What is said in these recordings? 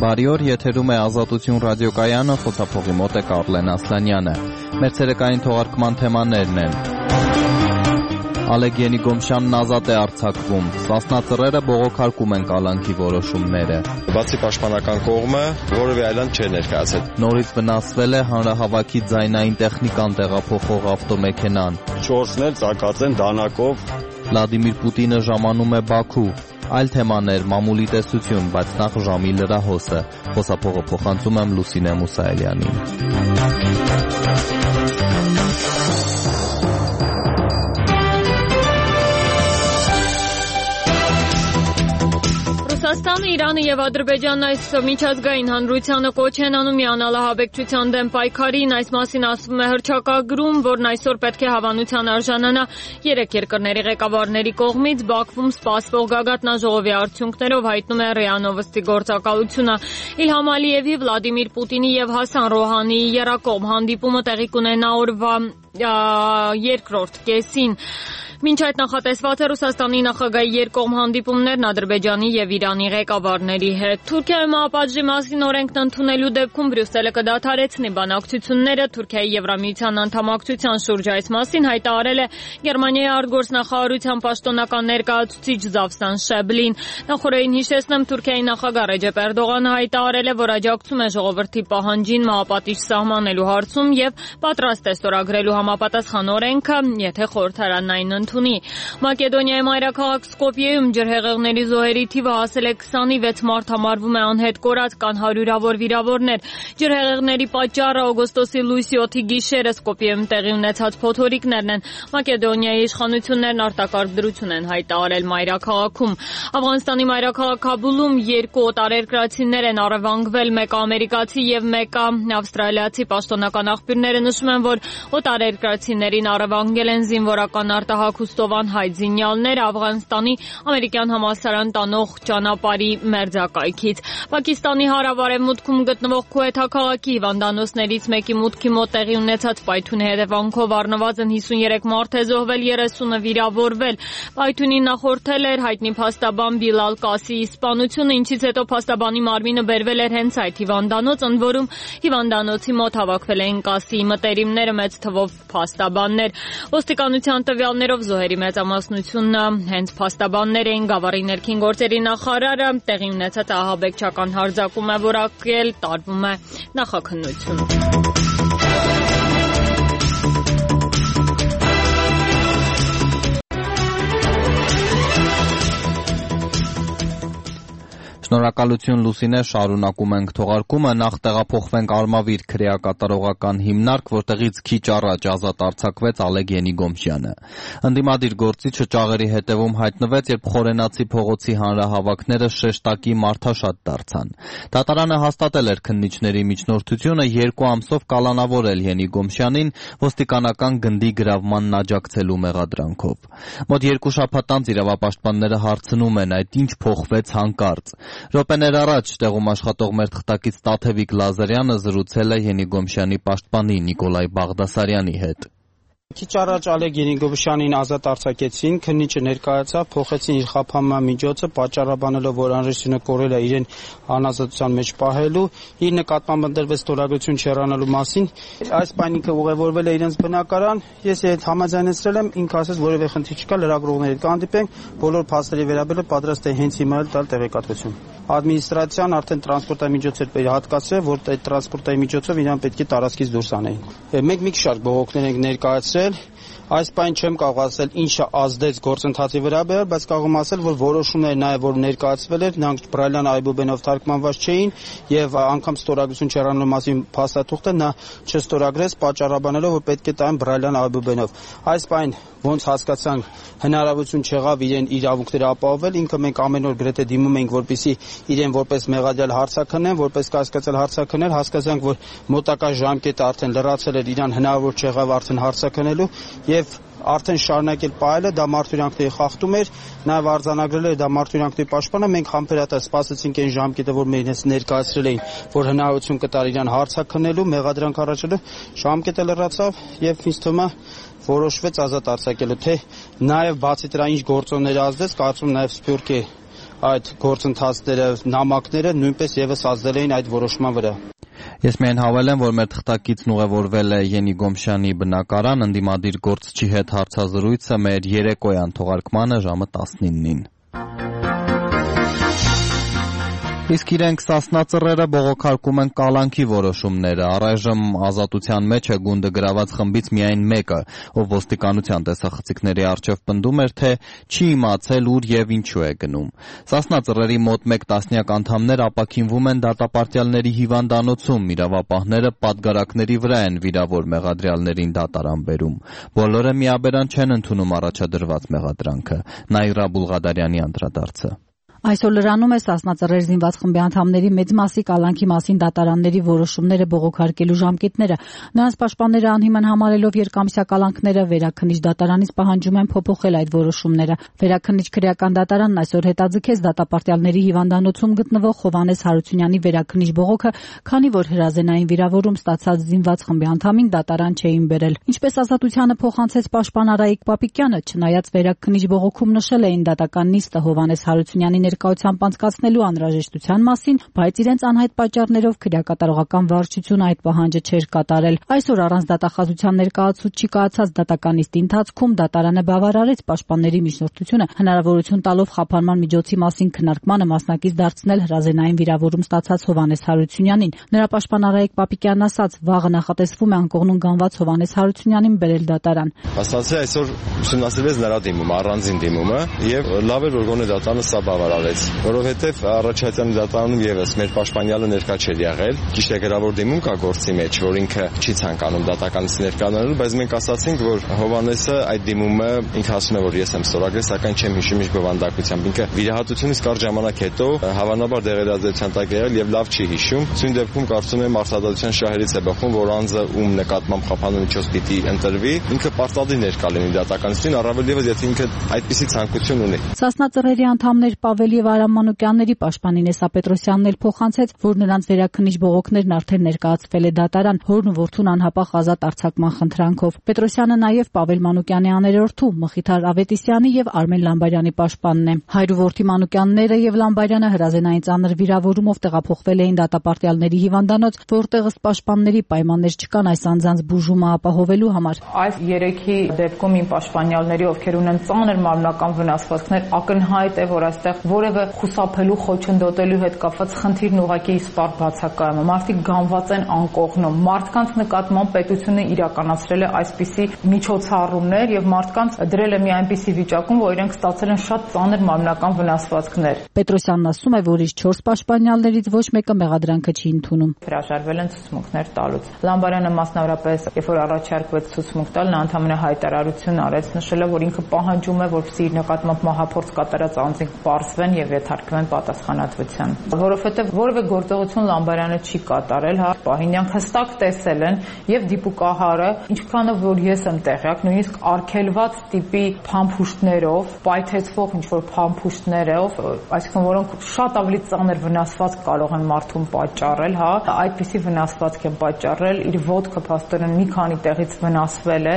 Բարի օր, եթերում է Ազատություն ռադիոկայանը, խոսափողի մոտ է Կարլեն Ասլանյանը։ Մեր ցերեկային թողարկման թեմաներն են. Ալեգ Ենիգոմշյանն ազատ է արձակվում, Սասնա ծռերը բողոքարկում են կալանքի որոշումները։ Բացի պաշտպանական կողմը, որևէ այլանց չէր ներկայացել։ Նորից վնասվել է հանրահավաքի ձայնային տեխնիկան տեղափոխող ավտոմեքենան։ 4-ն էլ ծակած են դանակով։ Վլադիմիր Պուտինը ժամանում է Բաքու։ Այլ թեմաներ, մամուլի տեսություն, բայց նախ ժամի լրահոսը։ Խոսափողը փոխանցում եմ Լուսինե Մուսայելյանին։ Ռուսաստանը, Իրանը եւ Ադրբեջանն այս միջազգային հանրությանը կոչ են անում միանալ ահաբեկչության դեմ պայքարին, այս մասին ասվում է հռչակագրում, որն այսօր պետք է հավանության արժանանա 3 երկրների ղեկավարների կողմից Բաքվում սպասվող գագաթնաժողովի արդյունքներով, հայտնում է ՌԻԱ Նովոստի գործակալությունը։ Իլհամ Ալիևի, Վլադիմիր Պուտինի եւ Հասան Ռոհանիի երակողմ հանդիպումը տեղի կունենա օրվա երկրորդ կեսին։ Մինչ այդ նախատեսված է Ռուսաստանի նախագահի երկկողմ հանդիպումներն Ադրբեջանի եւ Իրանի ղեկավարների հետ։ Թուրքիայում ԱՊԱԾ-ի մասին օրենքն ընդունելու դեպքում Բրյուսելը կդադարեցնի բանակցությունները։ Թուրքիայի Եվրամիության անդամակցության շուրջ այս մասին հայտարարել է Գերմանիայի արտգործնախարարության պաշտոնական ներկայացուցիչ Զավսան Շեբլին։ Նախորդին հիշեցնեմ, Թուրքիայի նախագահ Ռեջեփ Էրդողանը հայտարարել է, որ աջակցում է ժողովրդի պահանջին մահապատիժ սահմանելու հարցում եւ պատրաստ է ստորագրելու համապատասխան օրենքը, եթե խորհրդարանն այն ընդունի։ Մակեդոնիայի մայրաքաղաք Սկոպիեում ջրհեղեղների զոհերի թիվը հասել է 20-ի, 6 մարդ համարվում է անհետ կորած, կան հարյուրավոր վիրավորներ։ Ջրհեղեղների պատճառը օգոստոսի լույս 7-ի գիշերը Սկոպիեում տեղի ունեցած փոթորիկներն են։ Մակեդոնիայի իշխանություններն արտակարգ դրություն են հայտարարել մայրաքաղաքում։ Աֆղանստանի մայրաքաղաք Քաբուլում 2 օտարերկրացիներ են առևանգվել, մեկը ամերիկացի եւ մեկը ավստրալիացի։ Պաշտոնական աղբյուրները նշում են, որ օտարերկրացիներին առևանգել են զինվորական արտահակուստովան հայ զինյալները Աֆղանստանի ամերիկյան համալսարան տանող ճանապարհի մերձակայքից։ Պակիստանի հարավ-արևմուտքում գտնվող Քուեթա քաղաքի հիվանդանոցներից մեկի մուտքի մոտ տեղի ունեցած պայթյունի հետևանքով առնվազն 53 մարդ է զոհվել, 30-ը վիրավորվել։ Պայթյունին նախորդել էր հայտնի փաստաբան Բիլալ Կասիի սպանությունը, ինչից հետո փաստաբանի մարմինը բերվել էր հենց այդ հիվանդանոց, ընդ որում հիվանդանոցի մոտ հավաքվել էին Կասիի մտերիմները, մեծ թվով փաստաբաններ։ Ոստիկանության տվյալներով զոհերի մեծամասնությունը հենց փաստաբաններ էին։ Գավառի ներքին գործերի նախարարը տեղի ունեցած ահաբեկչական հարձակում է որակել, տարվում է նախաքննություն։ Շնորհակալություն Լուսինե, շարունակում ենք թողարկումը, նախ տեղափոխվենք Արմավիր քրեակատարողական հիմնարկ, որտեղից քիչ առաջ ազատ արձակվեց Ալեգ Ենիգոմշյանը։ Ընդդիմադիր գործիչը ճաղերի հետևում հայտնվեց, երբ Խորենացի փողոցի հանրահավաքները շեշտակի մարդաշատ դարձան։ Դատարանը հաստատել էր քննիչների միջնորդությունը 2 ամսով կալանավորել Ենիգոմշյանին ոստիկանական գնդի գրավմանն աջակցելու մեղադրանքով։ Մոտ 2 շաբաթ անց իրավապաշտպանները հարցնում են, այդ ինչ փոխվեց հանկարծ։ Րոպեներ առաջ տեղում աշխատող մեր թղթակից Տաթևիկ Լազարյանը զրուցել է Ենիգոմշյանի պաշտպանի Նիկոլայ Բաղդասարյանի հետ։ Քիչ առաջ Ալեգ Ենիգոմշյանին ազատ արձակեցին, քննիչը ներկայացավ, փոխեցին իր խափանման միջոցը, պատճառաբանելով, որ անհրաժեշտությունը կորել է իրեն անազատության մեջ պահելու, իր նկատմամբ ընտրվեց ստորագրություն չեռանալու մասին։ Այս պահին ինքը ուղևորվել է իրենց բնակարան, ես այդ համաձայնեցրել եմ, ինքը ասաց որևէ խնդիր չկա, լրագրողների հետ կհանդիպենք, բոլոր փաստերի վերաբերյալ պատրաստ է հենց հիմա տալ տեղեկատվություն։ Ադմինիստրացիան արդեն տրանսպորտային միջոցներ հատկացրել, որ այդ տրանսպորտային միջոցով իրան պետք է տարածքից դուրս անեին։ Մենք մի շարք բողոքներ ենք ներկայացրել։ Այս պայն չեմ կարող ասել ինչը ազդեց գործընթացի վրա, բայց կարող եմ ասել, որ որոշումները նաև որ ներկայացվել էր, նրանք Բրայլյան Այբուբենով թարգմանված չէին եւ անգամ ստորագրություն չեռանալու մասին փաստաթուղթը նա չստորագրեց, պատճառաբանելով, որ պետք է տային Բրայլյան Այբուբենով։ Այս պայն ոնց հասկացանք, հնարավորություն չեղավ իրեն իրավունքները ապահովել, ինքը մենք ամեն օր գրեթե դիմում ենք, որպեսզի իրեն որպես մեղադրյալ հարցաքննեն, որպես կասկածել հարցաքննել, հասկացանք, որ մոտակա ժամկետը արդեն լրացել էր, իրան հնարավոր չեղավ արդեն հարցաքննելու եւ արդեն շարունակել պահելը, դա մարդուրանքների խախտում էր, նաև արձանագրել էր դա մարդուրանքների պաշտպանը, մենք համբերատար սպասեցինք այն ժամկետը, որ մեր իրենց ներկայացրել էին, որ հնարավորություն կտար իրան հարցաքննելու, մեղադրանք առաջելու, ժամկետը լրացավ եւ ինձ թվում է որոշվեց ազատ արձակելու, թե նաև բացի դրա ինչ գործոններ ազդեց, կարծում նաև Սփյուռքի այդ գործընթացները, նամակները նույնպես եւս ազդել էին այդ որոշման վրա։ Ես միայն հավելեմ, որ մեր թղթակիցն ուղևորվել է Յենի Գոմշյանի բնակարան, ընդդիմադիր գործչի հետ հարցազրույցը մեր երեկոյան թողարկմանը ժամը 19-ին։ Իսկ իրենք Սասնա ծռերը բողոքարկում են կալանքի որոշումները։ Առայժմ ազատության մեջ է գունդը գրաված խմբից միայն մեկը, ով ոստիկանության տեսախցիկների առջև պնդում էր, թե չի իմացել ուր եւ ինչու է գնում։ Սասնա ծռերի մոտ 1 տասնյակ անդամներ ապաքինվում են դատապարտյալների հիվանդանոցում, իրավապահները պատգարակների վրա են վիրավոր մեղադրյալներին դատարան բերում։ Բոլորը միաբերան չեն ընդունում առաջադրված մեղադրանքը։ Նաիրա Բուլղադարյանի անդրադարձը։ Այսօր լրանում է Սասնա ծռեր զինված խմբի անդամների մեծ մասի կալանքի մասին դատարանների որոշումները բողոքարկելու ժամկետները։ Նրանց պաշտպանները անհիմն համարելով երկամսյա կալանքները Վերաքննիչ դատարանից պահանջում են փոփոխել այդ որոշումները։ Վերաքննիչ քրեական դատարանն այսօր հետաձգեց դատապարտյալների հիվանդանոցում գտնվող Հովհաննես Հարությունյանի վերաքննիչ բողոքը, քանի որ հրազենային վիրավորում ստացած զինված խմբի անդամին դատարան չէին բերել։ Ինչպես ազատությանը փոխանցեց պաշտպան Արայիկ Պապիկյանը, չնայած վերաքննիչ բողոքում նշել էին դատական նիստը Հովհաննես Հարությունյանի ներկայությամբ անցկացնելու անհրաժեշտության մասին, բայց իրենց անհայտ պատճառներով քրեակատարողական վարչությունը այդ պահանջը չէր կատարել։ Այսօր առանց դատախազության ներկայացուցչի կայացած դատական նիստի ընթացքում դատարանը բավարարեց պաշտպանների միջնորդությունը, հնարավորություն տալով խափանման միջոցի մասին քննարկմանը մասնակից դարձնել հրազենային վիրավորում ստացած Հովհաննես Հարությունյանին։ Նրա պաշտպան Արայիկ Պապիկյանն ասաց, վաղը նախատեսվում է անկողնուն գանված Հովհաննես Հարությունյանին բերել դատարան։ Ասացի այսօր ուսումնասիրվեց նրա դիմումը, առանձին դիմումը, եւ լավ էր որ գոնե դատարանը սա բավարարեց, որովհետեւ առաջացան դատարանում եւս մեր պաշտպանյալը ներկա չէր եղել։ Ճիշտ է, գրավոր դիմում կա գործի մեջ, որ ինքը չի ցանկանում դատականից ներկանալու, բայց մենք ասացինք, որ Հովհաննեսը այդ դիմումը ինքը ասում է, որ ես եմ ստորագրել, սակայն չեմ հիշում ինչ բովանդակությամբ։ Ինքը վիրահատությունից կարճ ժամանակ հետո հավանաբար դեղերազդեցության տակ եղել եւ լավ չի հիշում։ Ցույց դեպքում կարծում եմ արտադրության շահերից է բխում, որ անձը ում նկատմամբ խափանու միջոց պիտի ընտրվի, ինքը պարտադիր ներկա լինի դատականին, առավել եւս եթե ինքը այդպիսի ցանկություն ունի։ Սասնա ծռերի անդամներ Պավել եւ Արամ Մանուկյանների պաշտպան Ինեսա Պետրոսյանն էլ փոխանցեց, որ նրանց վերաքննիչ բողոքներն արդեն ներկայացվել է դատարան, հորն ու որդուն անհապաղ ազատ արձակման խնդրանքով։ Պետրոսյանը նաեւ Պավել Մանուկյանի աներորդու Մխիթար Ավետիսյանի եւ Արմեն Լամբարյանի պաշտպանն է։ Հայր ու որդի Մանուկյանները եւ Լամբարյանը հրազենային ծանր վիրավորումով տեղափոխվել էին դատապարտյալների հիվանդանոց, որտեղ ըստ պաշտպանների պայմաններ չկան այս անձանց բուժումը ապահովելու համար։ Այս երեքի դեպքում իմ պաշտպանյալների, ովքեր ունեն ծանր մարմնական վնասվածքներ, ակնհայտ է, որ այստեղ որևէ խուսափելու, խոչընդոտելու հետ կապված խնդիրն ուղղակի իսպառ բացակայում է։ Մարդիկ գանված են անկողնում։ Մարդկանց նկատմամբ պետությունը իրականացրել է այսպիսի միջոցառումներ եւ մարդկանց դրել է մի այնպիսի վիճակում, որ իրենք ստացել են շատ ծանր մարմնական վնասվածքներ։ Պետրոսյանն ասում է, որ իր 4 պաշտպանյալներից ոչ մեկը մեղադրանքը չի ընդունում։ Հրաժարվել են ցուցմունքներ տալուց։ Լամբարյանը մասնավորապես, երբ որ առաջարկվեց ցուցմունք տալ, նա ընդհանրապես հայտարարություն արեց, նշելով, որ ինքը պահանջում է, որպեսզի իր նկատմամբ մահափորձ կատարած անձինք պարզվեն եւ ենթարկվեն պատասխանատվության, որովհետեւ որևէ գործողություն Լամբարյանը չի կատարել, հա, Պահինյանք հստակ տեսել են եւ դիպուկահարը, ինչքանով որ ես եմ տեղյակ, նույնիսկ արգելված տիպի փամփուշտներով, պայթեցվող ինչ-որ փամփուշտներով, այսինքն որոնք շատ ավելի ծանր վնասվածք կարող են մարդուն պատճառել, հա, այդպիսի վնասվածք են պատճառել, իր ոտքը փաստորեն մի քանի տեղից վնասվել է։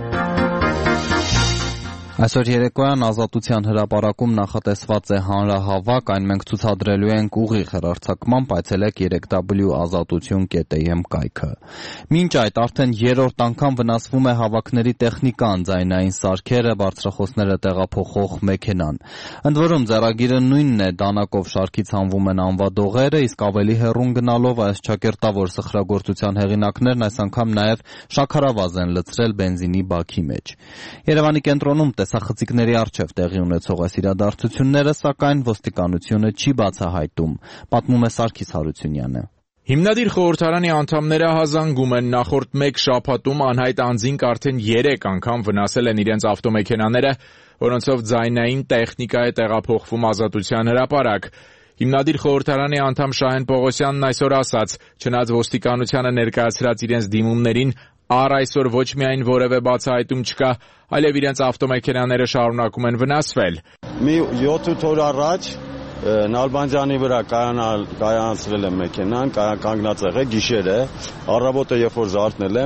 Այսօր երեկոյան Ազատության հրապարակում նախատեսված է հանրահավաք, այն մենք ցուցադրելու ենք ուղիղ հեռարձակմամբ, այցելեք 3w.azatutun.am կայքը։ Մինչ այդ արդեն երրորդ անգամ վնասվում է հավաքների տեխնիկան, ձայնային սարքերը, բարձրախոսները տեղափոխող մեքենան։ Ընդ որում ձեռագիրը նույնն է, դանակով շարքից հանվում են անվադողերը, իսկ ավելի հեռուն գնալով այս ճակերտավոր սխրագործության հեղինակներն այս անգամ նաև շաքարավազ են լցրել բենզինի բաքի մեջ։ Երևանի կենտրոնում տեսախցիկների առջև տեղի ունեցող այս իրադարձությունները, սակայն ոստիկանությունը չի բացահայտում, պատմում է Սարգիս Հարությունյանը։ Հիմնադիր խորհրդարանի անդամները հազանգում են նախորդ 1 շաբաթում անհայտ անձինք արդեն 3 անգամ վնասել են իրենց ավտոմեքենաները, որոնցով ձայնային տեխնիկա է տեղափոխվում Ազատության հրապարակ։ Հիմնադիր խորհրդարանի անդամ Շահեն Պողոսյանն այսօր ասաց, չնայած ոստիկանությանը ներկայացրած իրենց դիմումներին առ այսօր ոչ միայն որևէ բացահայտում չկա, այլև իրենց ավտոմեքենաները շարունակում են վնասվել։ Մի 7-8 օր առաջ Նալբանդյանի վրա կայանցրել եմ մեքենան, կանգնած եղել գիշերը, առավոտը երբ որ զարթնել եմ,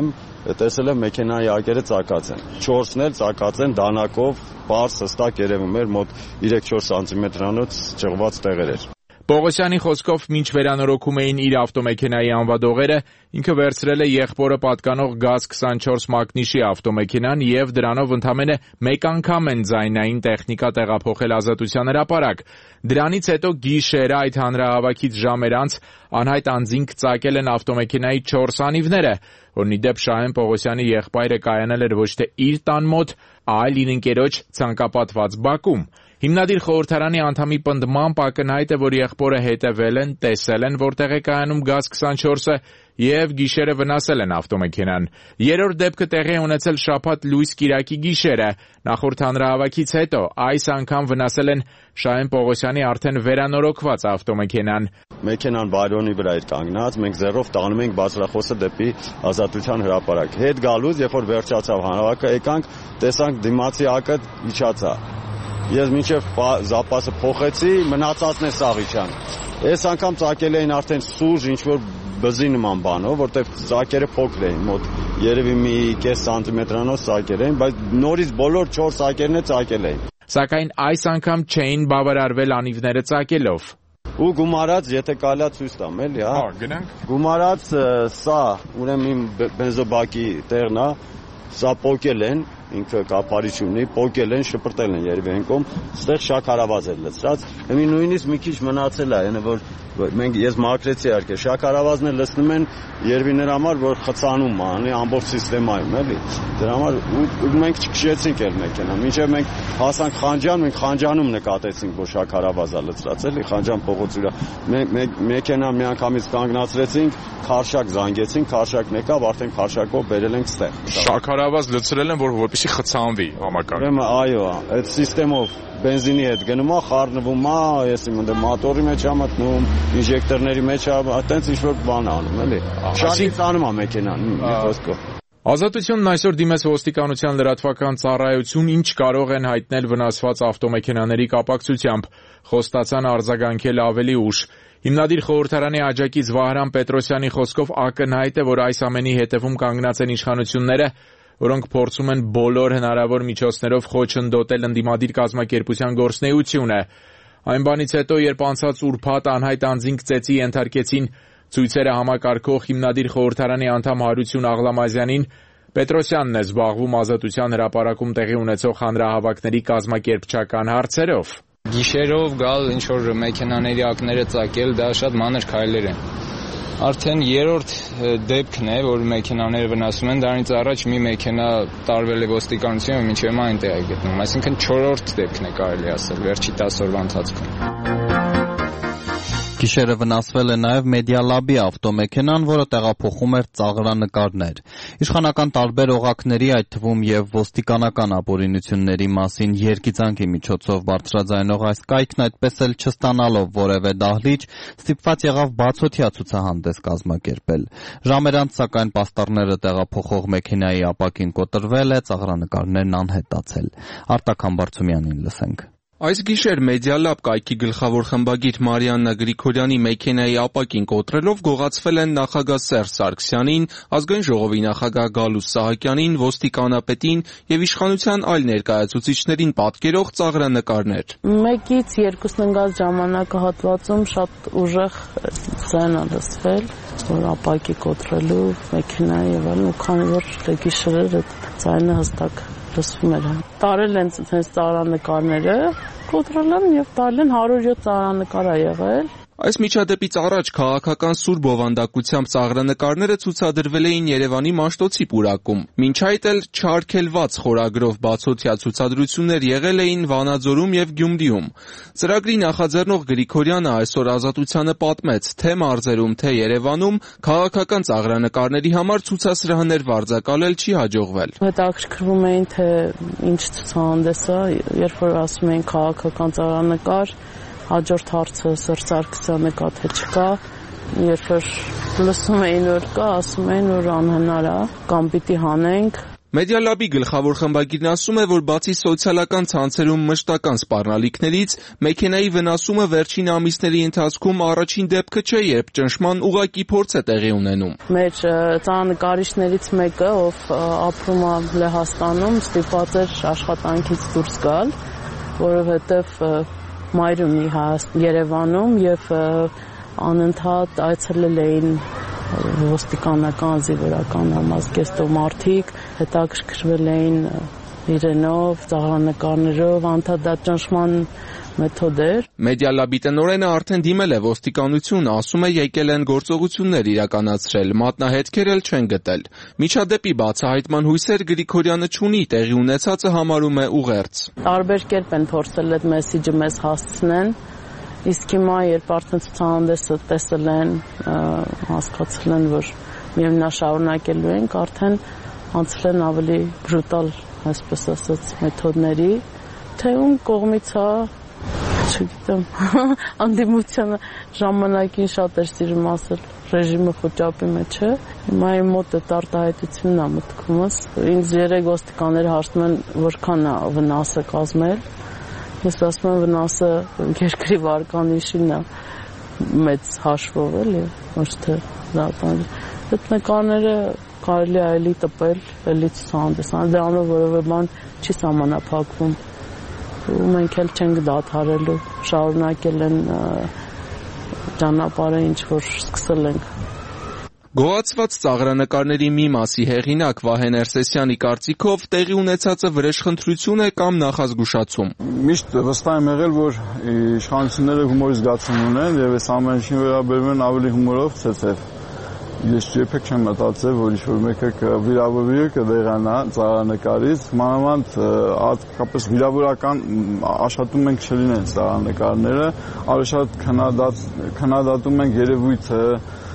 տեսել եմ մեքենայի ակերը ծակած են։ 4-ն էլ ծակած են դանակով, բարձ հստակ երևում էր մոտ 3-4 սանտիմետրանոց ճղված տեղեր էր։ Պողոսյանի խոսքով մինչ վերանորոգում էին իր ավտոմեքենայի անվադողերը, ինքը վերցրել է եղբորը պատկանող GAZ-24 մակնիշի ավտոմեքենան եւ դրանով ընդամենը մեկ անգամ են ձայնային տեխնիկա տեղափոխել Ազատության հրապարակ։ Դրանից հետո գիշերը այդ հանրահավաքից ժամեր անց անհայտ անձինք ծակել են ավտոմեքենայի 4 անիվները, որն ի դեպ Շահեն Պողոսյանի եղբայրը կայանել էր ոչ թե իր տան մոտ, այլ իր ընկերոջ ցանկապատված բակում։ Հիմնադիր խորհրդարանի անդամի պնդմամբ ակնհայտ է, որ եղբորը հետևել են, տեսել են, որտեղ է կայանում GAZ-24-ը եւ գիշերը վնասել են ավտոմեքենան։ Երրորդ դեպքը տեղի է ունեցել շաբաթ լույս կիրակի գիշերը։ Նախորդ հանրահավաքից հետո այս անգամ վնասել են Շահեն Պողոսյանի արդեն վերանորոգված ավտոմեքենան։ Մեքենան վայրոնի վրա էր կանգնած, մենք ձեռով տանում ենք բարձրախոսը դեպի Ազատության հրապարակ։ Հետ գալուց, երբ որ վերջացավ հանրահավաքը, եկանք, տեսանք դիմացի ակը իջացա։ Ես մինչև զապասը փոխեցի, մնացածն է սաղիչան։ Այս անգամ ծակել էին արդեն սուրճ ինչ-որ բզի նման բանով, որտեղ ծակերը փոքր էին, մոտ երևի մի կես սանտիմետրանոց ծակեր էին, բայց նորից բոլոր 4 ծակերն է ծակել էին։ Սակայն այս անգամ չէին բավարարվել անիվները ծակելով։ Ու գումարած, եթե կարելի է ցույց տամ, էլի, հա։ Գնանք։ Գումարած սա, ուրեմն իմ բենզոբակի տեղն է, սա պոկել են, ինքը կապարիչ ունի, պոկել են, շպրտել են երևի ենկոմ, ստեղ շաքարավազ էր լցրած, հիմի նույնիսկ մի քիչ մնացել է, yəni որ ես մաքրեցի իհարկե, շաքարավազն էլ լցնում են երևի նրա համար, որ խցանում անի ամբողջ սիստեմայում, էլի, դրա համար ու մենք չքշեցինք էլ մեքենան, մինչև մենք հասանք Խանջան, մենք Խանջանում նկատեցինք, որ շաքարավազա լցրած, էլի, Խանջան փողոցի վրա, մեքենան միանգամից կանգնացրեցինք, քարշակ զանգեցինք, քարշակն եկավ, արդեն քարշակով բերել ենք ստեղ։ Շաքարավազ լցրել են, որ որպեսզի խցանվի համակարգ։ Ուրեմն այո, այդ սիստեմով բենզինի հետ գնում է, խառնվում է, ես իմ ընդ մոտորի մեջ է մտնում, ինժեկտորների մեջ է, այտենց ինչ-որ բան անում, էլի։ Շարժից անում է մեքենան, մի խոսքով։ Ազատությունն այսօր դիմեց ոստիկանության լրատվական ծառայություն, ինչ կարող են հայտնել վնասված ավտոմեքենաների կապակցությամբ, խոստացան արձագանքել ավելի ուշ։ Հիմնադիր խորհրդարանի աջակից Վահրամ Պետրոսյանի խոսքով ակնհայտ է, որ այս ամենի հետևում կանգնած են իշխանությունները, որոնք փորձում են բոլոր հնարավոր միջոցներով խոչընդոտել ընդդիմադիր կազմակերպության գործունեությունը։ Այն բանից հետո, երբ անցած ուրբաթ անհայտ անձինք ծեծի ենթարկեցին ցույցերը համակարգող հիմնադիր խորհրդարանի անդամ Հարություն Աղլամազյանին, Պետրոսյանն է զբաղվում Ազատության հրապարակում տեղի ունեցող հանրահավաքների կազմակերպչական հարցերով։ Գիշերով գալ ինչ-որ մեքենաների ակները ծակել, դա շատ մանր քայլեր են։ Արդեն երրորդ դեպքն է, որ մեքենաները վնասում են, դրանից առաջ մի մեքենա տարվել է ոստիկանությունը, մինչև հիմա այնտեղ է գտնվում, այսինքն 4-րդ դեպքն է կարելի ասել վերջի 10 օրվա ընթացքում։ Գիշերը վնասվել է նաև Մեդիալաբի ավտոմեքենան, որը տեղափոխում էր ծաղրանկարներ։ Իշխանական տարբեր օղակների, այդ թվում եւ ոստիկանական ապօրինությունների մասին երգիծանքի միջոցով բարձրաձայնող այս կայքն այդպես էլ չստանալով որևէ դահլիճ, ստիպված եղավ բացօթյա ցուցահանդես կազմակերպել։ Ժամեր անց, սակայն պաստառները տեղափոխող մեքենայի ապակին կոտրվել է, ծաղրանկարներն անհետացել։ Արտակ Համբարձումյանին լսենք։ Այս գիշեր Մեդիալաբ կայքի գլխավոր խմբագիր Մարիաննա Գրիգորյանի մեքենայի ապակին կոտրելով գողացվել են նախագահ Սերժ Սարգսյանին, ազգային ժողովի նախագահ Գալուստ Սահակյանին, ոստիկանապետին եւ իշխանության այլ ներկայացուցիչներին պատկերող ծաղրանկարներ։ 1-ից 2 ընկած ժամանակահատվածում շատ ուժեղ ձայն է լսվել, որ ապակի կոտրելու մեքենայի եւ այլն, ու քանի որ գիշերեր այդ ձայնը հստակ լսվում էր։ Տարել են այս ծաղրանկարները, կոտրել են եւ տալին 107 ծաղրանկար է եղել։ Այս միջադեպից առաջ քաղաքական սուր բովանդակությամբ ծաղրանկարները ցուցադրվել էին Երևանի Մաշտոցի պուրակում։ Մինչ այդ էլ չարգելված խորագրով բացօթյա ցուցադրություններ եղել էին Վանաձորում եւ Գյումրիում։ Ծրագրի նախաձեռնող Գրիգորյանը այսօր Ազատությանը պատմեց, թե մարզերում, թե Երևանում քաղաքական ծաղրանկարների համար ցուցասրահներ վարձակալել չի հաջողվել։ Հետաքրքրվում էին, թե ինչ ցուցահանդես է, երբ որ ասում էին քաղաքական ծաղրանկար, հաջորդ հարցը Սերժ Սարգսյանը կա թե չկա, երբ որ լսում էին որ կա, ասում էին որ անհնար է, կամ պիտի հանենք։ Media Lab-ի գլխավոր խմբագիրն ասում է, որ բացի սոցիալական ցանցերում մշտական սպառնալիքներից, մեքենայի վնասումը վերջին ամիսների ընթացքում առաջին դեպքը չէ, երբ ճնշման ուղղակի փորձ է տեղի ունենում։ Մեր ծանրանկարիչներից մեկը, ով ապրում է Լեհաստանում, ստիպված էր աշխատանքից դուրս գալ, որովհետև մայր ունի Երևանում եւ անընդհատ այցելել էին ոստիկանական զինվորական համազգեստով մարդիկ, հետաքրքրվել էին իրենով, ծաղրանկարներով, անդադար ճնշման մեթոդ էր։ Մեդիա Լաբի տնօրենը արդեն դիմել է ոստիկանություն, ասում է եկել են գործողություններ իրականացրել, մատնահետքեր էլ չեն գտել։ Միջադեպի բացահայտման հույսեր Գրիգորյանը չունի, տեղի ունեցածը համարում է ուղերձ։ Տարբեր կերպ են փորձել այդ մեսիջը մեզ հասցնեն, իսկ հիմա երբ արդեն ցուցահանդեսը տեսել են, հասկացել են, որ միևնաշարունակելու ենք, արդեն անցել են ավելի բրուտալ, այսպես ասած, մեթոդների, թե ում կողմից է, չգիտեմ, անդիմությանը ժամանակին շատ էր սիրում ասել, ռեժիմը խոճապի մեջ է, հիմա իմ մոտ այդ արտահայտությունն է մտքումս, ինձ 3 ոստիկաններ հարցնում են, որքան է վնասը կազմել, ես ասում եմ վնասը երկրի վարկանիշին է մեծ հաշվով էլի, ոչ թե դատան։ Այդ նկարները կարելի է էլի տպել, էլի ցուցահանդեսան, դրանով որևէ բան չի սահմանափակվում։ Ու մենք էլ չենք դադարելու, շարունակել են ճանապարհը, ինչ որ սկսել ենք։ Գոհացված ծաղրանկարների մի մասի հեղինակ Վահե Ներսեսյանի կարծիքով տեղի ունեցածը վրեժխնդրություն է կամ նախազգուշացում։ Միշտ վստահ եմ եղել, որ իշխանությունները հումորի զգացում ունեն եւ այս ամեն ինչին վերաբերվում են ավելի հումորով ցեցև։ Ես երբեք չեմ մտածել, որ ինչ-որ մեկը վիրավորվի կդեղանա ծաղրանկարից, մանավանդ հատկապես վիրավորական աշխատում ենք չլինեն ծաղրանկարները, ավելի շատ քննադատում ենք երևույթը,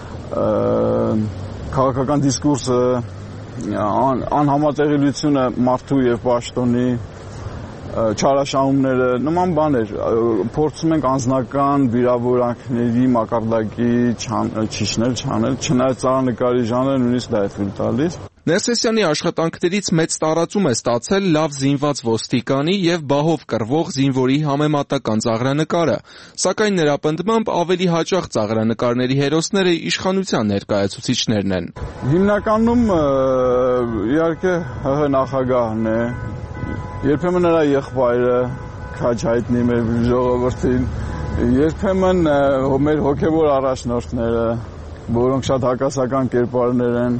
քաղաքական դիսկուրսը, անհամատեղելիությունը մարդու եւ պաշտոնի, չարաշահումները, նման բաներ, փորձում ենք անձնական վիրավորանքների մակարդակի չանել, չնայած ծաղրանկարի ժանրը նույնիսկ դա է թույլ տալիս։ Ներսեսյանի աշխատանքներից մեծ տարածում է ստացել լավ զինված ոստիկանի եւ բահով կռվող զինվորի համեմատական ծաղրանկարը, սակայն նրա պնդմամբ ավելի հաճախ ծաղրանկարների հերոսները իշխանության ներկայացուցիչներն են։ Հիմնականում իհարկե ՀՀ նախագահն է, երբեմն նրա եղբայրը քաջ հայտնի մեր ժողովրդին, երբեմն մեր հոգևոր առաջնորդները, որոնք շատ հակասական կերպարներ են։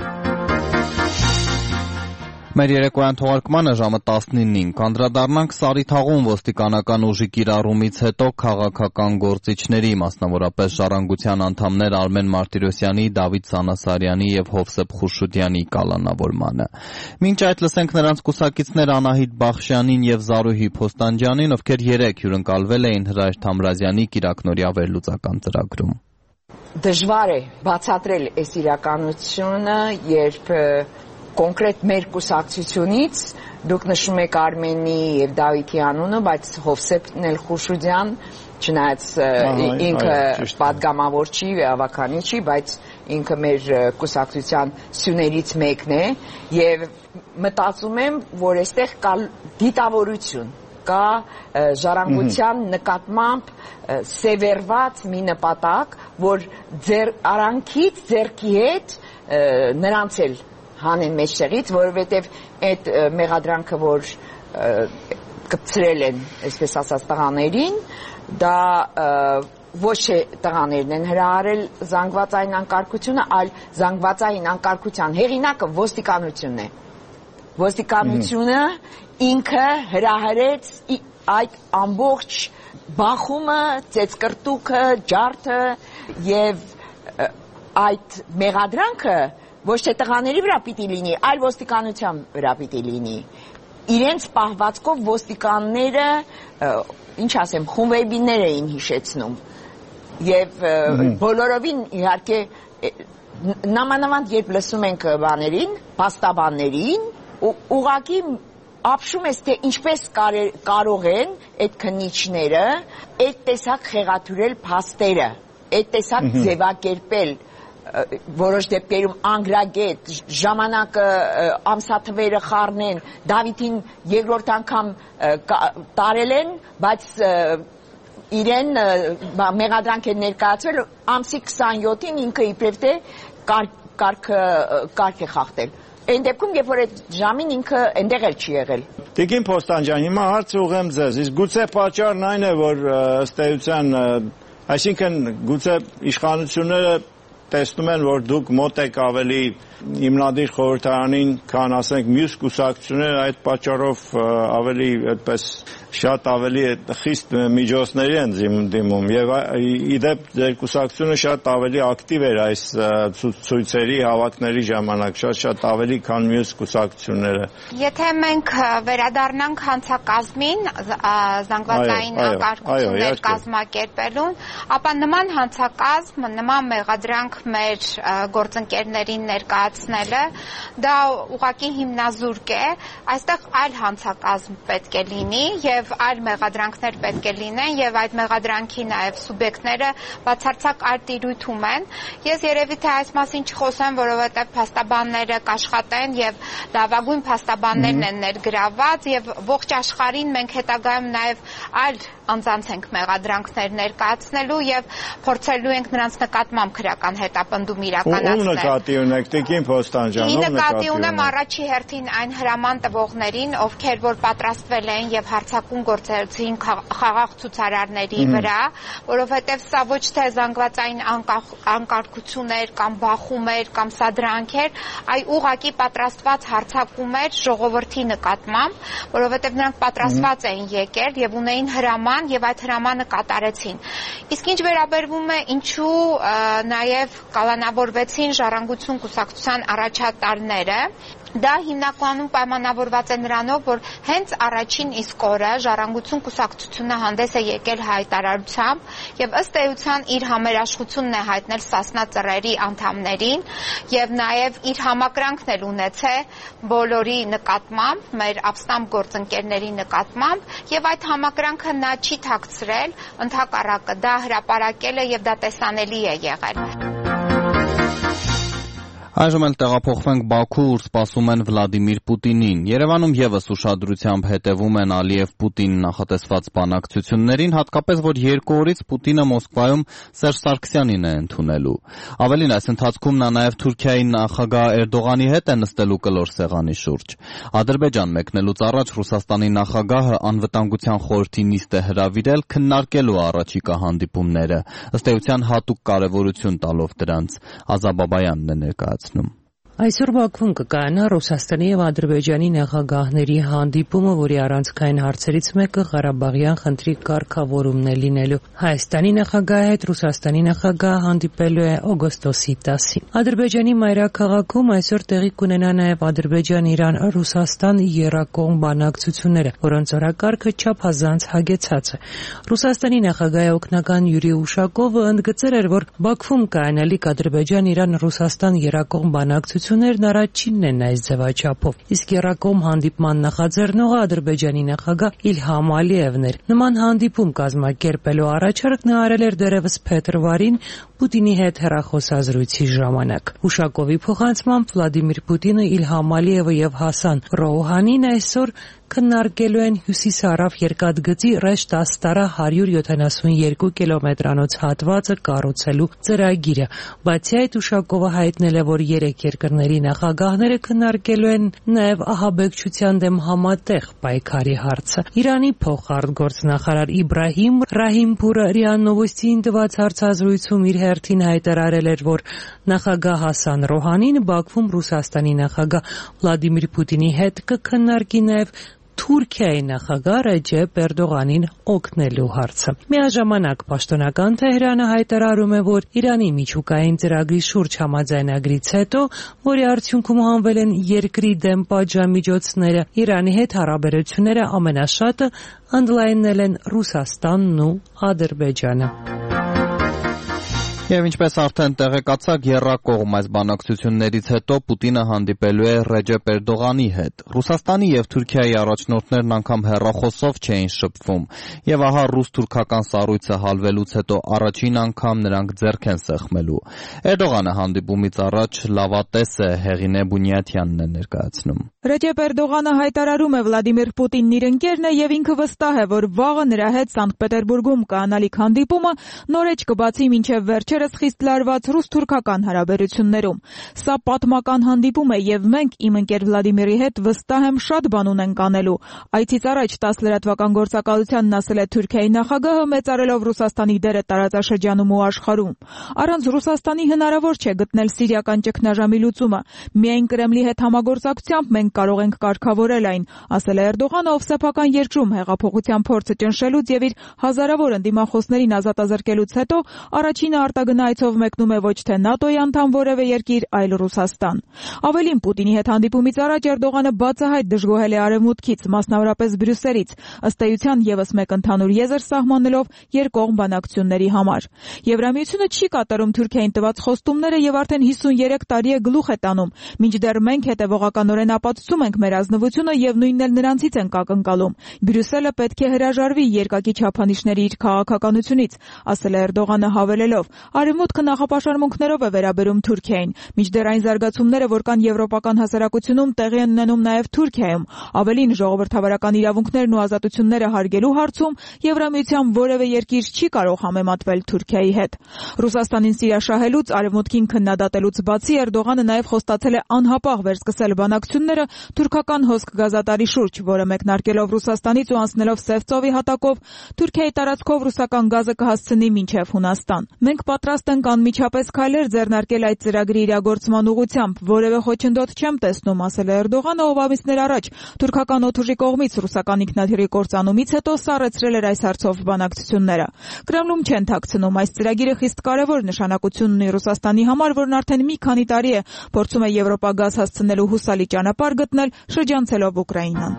Մեր երեկոյան թողարկմանը ժամը 19-ին կանդրադառնանք Սարիթաղում ոստիկանական ուժի կիրառումից հետո քաղաքական գործիչների, մասնավորապես Ժառանգության անդամներ Արմեն Մարտիրոսյանի, Դավիթ Սանասարյանի եւ Հովսեփ Խուրշուդյանի կալանավորմանը։ Մինչ այդ լսենք նրանց կուսակիցներ Անահիտ Բախշյանին եւ Զարուհի Փոստանջյանին, ովքեր 3 հյուրընկալվել էին Հրայր Թամրազյանի կիրակնօրյա վերլուծական ծրագրում։ Դժվար է բացատրել այս իրականությունը, երբ կոնկրետ մեր կուսակցությունից դուք նշում եք Արմենի եւ Դավիթի անունը, բայց Հովսեփն էլ Խուրշուդյան, չնայած ինքը պատգամավոր չի, ավականի չի, բայց ինքը մեր կուսակցության սյուներից մեկն է եւ մտածում եմ, որ այստեղ կա դիտավորություն, կա ժառանգության նկատմամբ սևեռված մի նպատակ, որ ձեր արանքից ձերքի հետ նրանց էլ հանեն մեջտեղից, որովհետև այդ մեղադրանքը, որ կպցրել են, այսպես ասած, տղաներին, դա ոչ թե տղաներն են հրահարել զանգվածային անկարգությունը, այլ զանգվածային անկարգության հեղինակը ոստիկանությունն է։ Ոստիկանությունը ինքը հրահարեց այդ ամբողջ բախումը, ծեծկրտուքը, ջարդը եւ այդ մեղադրանքը ոչ թե տղաների վրա պիտի լինի, այլ ոստիկանության վրա պիտի լինի։ Իրենց պահվածքով ոստիկանները, ինչ ասեմ, խումբեբիներ էին հիշեցնում։ Եվ բոլորովին իհարկե նամանավանդ երբ լսում ենք բաներին, փաստաբաններին, ուղղակի ապշում ես, թե ինչպես կարող են այդ քննիչները այդ տեսակ խեղաթյուրել փաստերը, այդ տեսակ ձևակերպել որոշ դեպքերում անգրագետ ժամանակը ամսաթվերը խառնեն Դավիթին երկրորդ անգամ տարել են, բայց իրեն մեղադրանք են ներկայացրել ամսի 27-ին ինքը իբրև թե կարգ է խախտել։ Այն դեպքում, երբ որ այդ ժամին ինքը այնտեղ էլ չի եղել։ Տիկին Փոստան ջան, հիմա հարց ուղղեմ ձեզ, իսկ գուցե պատճառն այն է, որ ըստ էության, այսինքն գուցե իշխանությունները տեսնում են, որ դուք մոտ եք ավելի հիմնադիր խորհրդարանին, քան ասենք մյուս կուսակցությունները, այդ պատճառով ավելի այդպես շատ ավելի խիստ միջոցների են դիմում եւ իդեպ ձեր կուսակցությունը շատ ավելի ակտիվ էր այս ցույցերի հավաքների ժամանակ, շատ ավելի քան մյուս կուսակցությունները։ Եթե մենք վերադառնանք հանցակազմին, զանգվածային անկարգություններ կազմակերպելուն, ապա նման հանցակազմ, նման մեղադրանք մեր գործընկերներին ներկայացնելը դա ուղղակի հիմնազուրկ է, այստեղ այլ հանցակազմ պետք է լինի եւ այլ մեղադրանքներ պետք է լինեն եւ այդ մեղադրանքի նաեւ սուբյեկտները բացարձակ այլ տիրույթում են։ Ես երևի թե այս մասին չխոսեմ, որովհետեւ փաստաբանները կաշխատեն եւ լավագույն փաստաբաններն են ներգրաված եւ ողջ աշխարհին մենք հետագայում նաեւ այլ անձանց ենք մեղադրանքներ ներկայացնելու եւ փորձելու ենք նրանց նկատմամբ քրական հետապնդում իրականացնել։ Ում նկատի ունեք, Տիկին Փոստան ջան, ում նկատի ունեմ առաջի հերթին այն հրաման տվողներին, ովքեր որ պատրաստվել են եւ հարձակում գործեցին խաղաղ ցուցարարների վրա, որովհետեւ սա ոչ թե զանգվածային անկարգություն էր կամ բախում էր կամ սադրանք էր, այլ ուղղակի պատրաստված հարձակում էր ժողովրդի նկատմամբ, որովհետեւ նրանք պատրաստված էին եկել եւ ունեին հրաման եւ այդ հրամանը կատարեցին։ Իսկ ինչ վերաբերվում է ինչու նաեւ կալանավորվեցին Ժառանգություն կուսակցության առաջատարները, դա հիմնականում պայմանավորված է նրանով, որ հենց առաջին իսկ օրը Ժառանգություն կուսակցությունը հանդես է եկել հայտարարությամբ եւ ըստ էության իր համերաշխությունն է հայտնել Սասնա ծռերի անդամներին եւ նաեւ իր համակրանքն էլ ունեցել բոլորի նկատմամբ, մեր ապստամբ գործընկերների նկատմամբ եւ այդ համակրանքը նա չի թաքցրել, ընդհակառակը դա հրապարակել է եւ դա տեսանելի է եղել։ Այժմ էլ տեղափոխվենք Բաքու, ուր սպասում են Վլադիմիր Պուտինին։ Երևանում եւս ուշադրությամբ հետևում են Ալիև-Պուտին նախատեսված բանակցություններին, հատկապես որ 2 օրից Պուտինը Մոսկվայում Սերժ Սարգսյանին է ընդունելու։ Ավելին, այս ընթացքում նա նաեւ Թուրքիայի նախագահ Էրդողանի հետ է նստելու կլոր սեղանի շուրջ։ Ադրբեջան մեկնելուց առաջ Ռուսաստանի նախագահը անվտանգության խորհրդի նիստ է հրավիրել քննարկելու առաջիկա հանդիպումները, ըստ էության հատուկ կարևորություն տալով դրանց։ Ազաբաբայանն է ներկայացնում։ Այսօր Բաքվում կկայանա Ռուսաստանի եւ Ադրբեջանի նախագահների հանդիպումը, որի առանցքային հարցերից մեկը Ղարաբաղյան խնդրի կարգավորումն է լինելու։ Հայաստանի նախագահի հետ Ռուսաստանի նախագահը հանդիպելու է օգոստոսի 10-ին։ Ադրբեջանի մայրաքաղաքում այսօր տեղի կունենա նաեւ Ադրբեջան-Իրան-Ռուսաստան եռակողմ բանակցությունները, որոնց օրակարգը չափազանց հագեցած է։ Ռուսաստանի նախագահի օգնական Յուրի Ուշակովը ընդգծել էր, որ Բաքվում կայանալիք Ադրբեջան-Իրան-Ռուսաստան եռակողմ բանակցություններն առաջինն են այս ձևաչափով, իսկ եռակողմ հանդիպման նախաձեռնողը Ադրբեջանի նախագահ Իլհամ Ալիևն էր։ Նման հանդիպում կազմակերպելու առաջարկ նա արել էր դեռևս փետրվարին Պուտինի հետ հեռախոսազրույցի ժամանակ։ Ուշակովի փոխանցմամբ Վլադիմիր Պուտինը, Իլհամ Ալիևը եւ Հասան Ռոուհանին այսօր քննարկելու են հյուսիսարավ երկաթգծի ռեշտ աստարա 172 կիլոմետրանոց հատվածը կառուցելու ծրագիրը։ Բացի այդ, Ուշակովը հայտնել է, որ 3 երկրների նախագահները քննարկելու են նաև ահաբեկչության դեմ համատեղ պայքարի հարցը։ Իրանի փոխարտգործնախարար Իբրահիմ Ռահիմփուրը ՌԻԱ Նովոստիին տված հարցազրույցում իր հերթին հայտարարել էր, որ նախագահ Հասան Ռոհանին Բաքվում Ռուսաստանի նախագահ Վլադիմիր Պուտինի հետ կքննարկի նաև Թուրքիայի նախագահ Ռեջեփ Էրդողանին օգնելու հարցը։ Միաժամանակ պաշտոնական Թեհրանը հայտարարում է, որ Իրանի միջուկային ծրագրի շուրջ համաձայնագրից հետո, որի արդյունքում հանվել են երկրի դեմ պատժամիջոցները, Իրանի հետ հարաբերությունները ամենաշատը ընդլայնել են Ռուսաստանն ու Ադրբեջանը։ Եվ ինչպես արդեն տեղեկացաք, եռակողմ այս բանակցություններից հետո Պուտինը հանդիպելու է Ռեջեփ Էրդողանի հետ։ Ռուսաստանի եւ Թուրքիայի առաջնորդներն անգամ հեռախոսով չէին շփվում, եւ ահա ռուս-թուրքական սառույցը հալվելուց հետո առաջին անգամ նրանք ձեռք են սեղմելու։ Էրդողանը հանդիպումից առաջ լավատես է, Հեղինե Բունյաթյանն է ներկայացնում։ Ռեջեփ Էրդողանը հայտարարում է Վլադիմիր Պուտինն իր ընկերն է եւ ինքը վստահ է, որ վաղը նրա հետ Սանկտ Պետերբուրգում կայանալիք հանդիպումը նորեջ կբացի մինչեւ վերջերս խիստ լարված ռուս-թուրքական հարաբերություններում։ Սա պատմական հանդիպում է եւ մենք իմ ընկեր Վլադիմիրի հետ վստահ եմ շատ բան ունենք անելու։ Այցից առաջ 10 լրատվական գործակալությանն ասել է Թուրքիայի նախագահը, մեծարելով Ռուսաստանի դերը տարածաշրջանում ու աշխարհում։ Առանց Ռուսաստանի հնարավոր չէ գտնել սիրիական ճգնաժամի լուծումը։ Միայն Կրեմլի հետ համագործակցությամբ մենք կարող ենք կարգավորել այն, ասել է Էրդողանը, ով սեփական երկրում հեղափոխության փորձը ճնշելուց եւ իր հազարավոր ընդդիմախոսներին ազատազրկելուց հետո առաջինը արտագնայցով մեկնում է ոչ թե ՆԱՏՕ-ի անդամ որևէ երկիր, այլ Ռուսաստան։ Ավելին, Պուտինի հետ հանդիպումից առաջ Էրդողանը բացահայտ դժգոհել է Արևմուտքից, մասնավորապես Բրյուսելից, ըստ էության եւս մեկ ընդհանուր եզր սահմանելով երկկողմ բանակցությունների համար։ Եվրամիությունը չի կատարում Թուրքիային տված խոստումները եւ արդեն 53 տարի է գլուխ է տանում, մինչդեռ մենք հետեւողականորեն ապացուցում ենք մեր ազնվությունը եւ նույնն էլ նրանցից ենք ակնկալում։ Բրյուսելը պետք է հրաժարվի երկակի չափանիշների իր քաղաքականությունից, ասել է Էրդողանը հավելելով. Արևմուտքը նախապաշարմունքներով է վերաբերում Թուրքիային, մինչդեռ այն զարգացումները, որ կան եվրոպական հասարակությունում, տեղի են ունենում նաեւ Թուրքիայում։ Ավելին, ժողովրդավարական իրավունքներն ու ազատությունները հարգելու հարցում Եվրամիության որևէ երկիր չի կարող համեմատվել Թուրքիայի հետ։ Ռուսաստանին սիրաշահելուց, Արևմուտքին քննադատելուց բացի Էրդողանը նաեւ խոստացել է անհապաղ վերսկսել բանակցությունները թուրքական հոսք գազատարի շուրջ, որը մեկնարկելով Ռուսաստանից ու անցնելով Սև ծովի հատակով Թուրքիայի տարածքով ռուսական գազը կհասցնի մինչև Հունաստան։ Մենք պատրաստ ենք անմիջապես քայլեր ձեռնարկել այդ ծրագրի իրագործման ուղղությամբ, որևէ խոչընդոտ չեմ տեսնում, ասել է Էրդողանը, ով ամիսներ առաջ թուրքական օդուժի կողմից ռուսական ինքնաթիռի կործանումից հետո սառեցրել էր այս հարցով բանակցությունները։ Կրեմլում չեն թաքցնում, այս ծրագիրը խիստ կարևոր նշանակություն ունի Ռուսաստանի համար, որն արդեն մի քանի տարի է փորձում է Եվրոպա գազ հասցնելու հուսալի ճանապարհ գտնել շրջանցելով Ուկրաինան։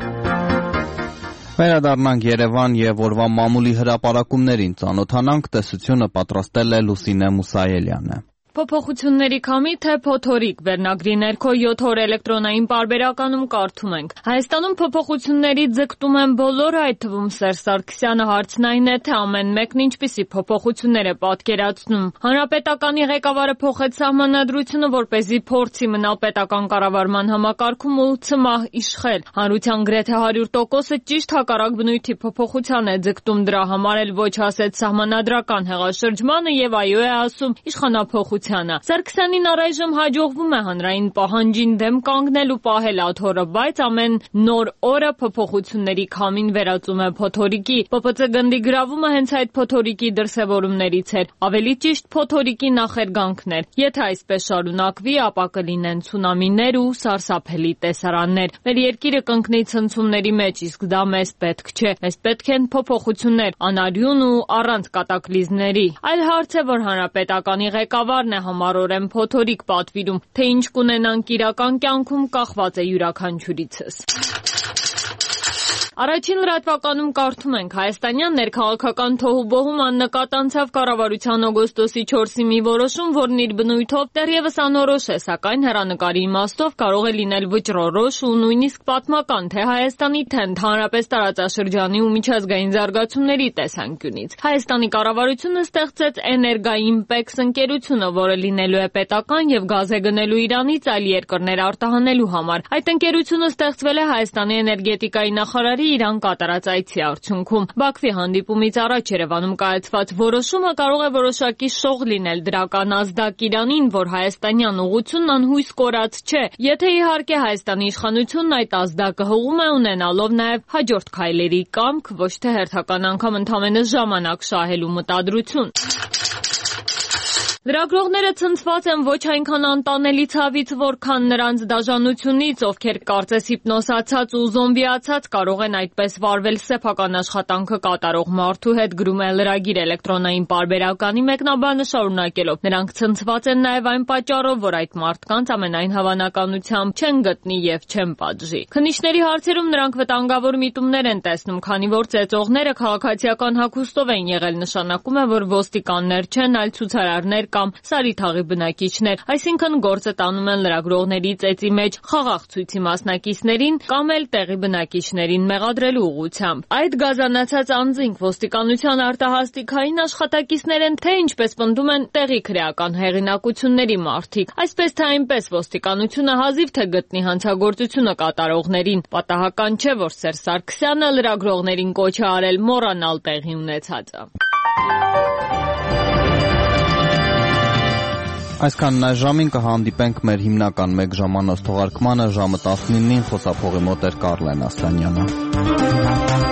Վերադառնանք Երևան եւ օրվա մամուլի հրապարակումներին ծանոթանանք, տեսությունը պատրաստել է Լուսինե Մուսայելյանը։ Փոփոխությունների քամի թե փոթորիկ վերնագրի ներքո 7 օր էլեկտրոնային պարբերականում կարդում ենք. Հայաստանում փոփոխությունների ձգտում են բոլորը, այդ թվում Սերժ Սարգսյանը, հարցն այն է, թե ամեն մեկն ինչպիսի փոփոխություններ է պատկերացնում։ Հանրապետականի ղեկավարը փոխեց սահմանադրությունը, որպեսզի փորձի մնալ պետական կառավարման համակարգում ու ցմահ իշխել։ Հանրության գրեթե 100%-ը ճիշտ հակառակ բնույթի փոփոխության է ձգտում, դրա համար էլ ոչ ասեց սահմանադրական հեղաշրջմանը եւ այո է ասում իշխանափոխ Սարգսյանին առայժմ հաջողվում է հանրային պահանջին դեմ կանգնել ու պահել աթոռը, բայց ամեն նոր օրը փոփոխությունների քամին վերածում է փոթորիկի։ ՊՊՑ գնդի գրավումը հենց այդ փոթորիկի դրսևորումներից էր, ավելի ճիշտ փոթորիկի նախերգանքներ։ Եթե այսպես շարունակվի, ապա կլինեն ցունամիներ ու սարսափելի տեսարաններ։ Մեր երկիրը կընկնի ցնցումների մեջ, իսկ դա մեզ պետք չէ։ Մեզ պետք են փոփոխություններ, անարյուն ու առանց կատակլիզմների։ Այլ հարց է, որ հանրապետականի ղեկավարն է համառորեն փոթորիկ պատվիրում, թե ինչ կունենանք իրական կյանքում կախված է յուրաքանչյուրիցս։ Առաջին լրատվականում կարդում ենք. հայաստանյան ներքաղաքական թոհուբոհում աննկատ անցավ կառավարության օգոստոսի 4-ի մի որոշում, որն իր բնույթով դեռևս անորոշ է, սակայն հեռանկարի իմաստով կարող է լինել վճռորոշ ու նույնիսկ պատմական թե Հայաստանի, թե ընդհանրապես տարածաշրջանի ու միջազգային զարգացումների տեսանկյունից։ Հայաստանի կառավարությունը ստեղծեց Էներգաիմպեքս ընկերությունը, որը լինելու է պետական եւ գազ է գնելու Իրանից այլ երկրներ արտահանելու համար։ Այդ ընկերությունը ստեղծվել է Հայաստանի էներգետիկայի նախարարի Իրան կատարած այցի արդյունքում։ Բաքվի հանդիպումից առաջ Երևանում կայացված որոշումը կարող է որոշակի շող լինել դրական ազդակ Իրանին, որ հայաստանյան ուղղությունն անհույս կորած չէ, եթե իհարկե Հայաստանի իշխանությունն այդ ազդակը հողում է ունենալով նաև հաջորդ քայլերի կամք, ոչ թե հերթական անգամ ընդամենը ժամանակ շահելու մտադրություն։ Լրագրողները ցնցված են ոչ այնքան անտանելի ցավից, որքան նրանց դաժանությունից, ովքեր կարծես հիպնոսացած ու զոմբիացած կարող են այդպես վարվել սեփական աշխատանքը կատարող մարդու հետ, գրում է լրագիր էլեկտրոնային պարբերականի մեկնաբանը շարունակելով. Նրանք ցնցված են նաև այն պատճառով, որ այդ մարդկանց ամենայն հավանականությամբ չեն գտնի եւ չեն պատժի։ Քննիչների հարցերում նրանք վտանգավոր միտումներ են տեսնում, քանի որ ծեծողները քաղաքացիական հագուստով են եղել, նշանակում է, որ ոստիկաններ չեն, այլ ցուցարարներ կամ Սարիթաղի բնակիչներ, այսինքն գործը տանում են լրագրողների ծեծի մեջ խաղաղ ցույցի մասնակիցներին կամ էլ տեղի բնակիչներին մեղադրելու ուղղությամբ։ Այդ գազանացած անձինք ոստիկանության արտահասթիկային աշխատակիցներ են, թե ինչպես պնդում են տեղի քրեական հեղինակությունների մարդիկ։ Այսպես թե այնպես ոստիկանությունը հազիվ թե գտնի հանցագործությունը կատարողներին։ Պատահական չէ, որ Սերժ Սարգսյանը լրագրողներին կոչ է արել մոռանալ տեղի ունեցածը։ Այսքանն այս ժամին կհանդիպենք մեր հիմնական 1 ժամանոց թողարկմանը ժամը 19-ին խոսափողի մոտ էր Կարլեն Ասլանյանը։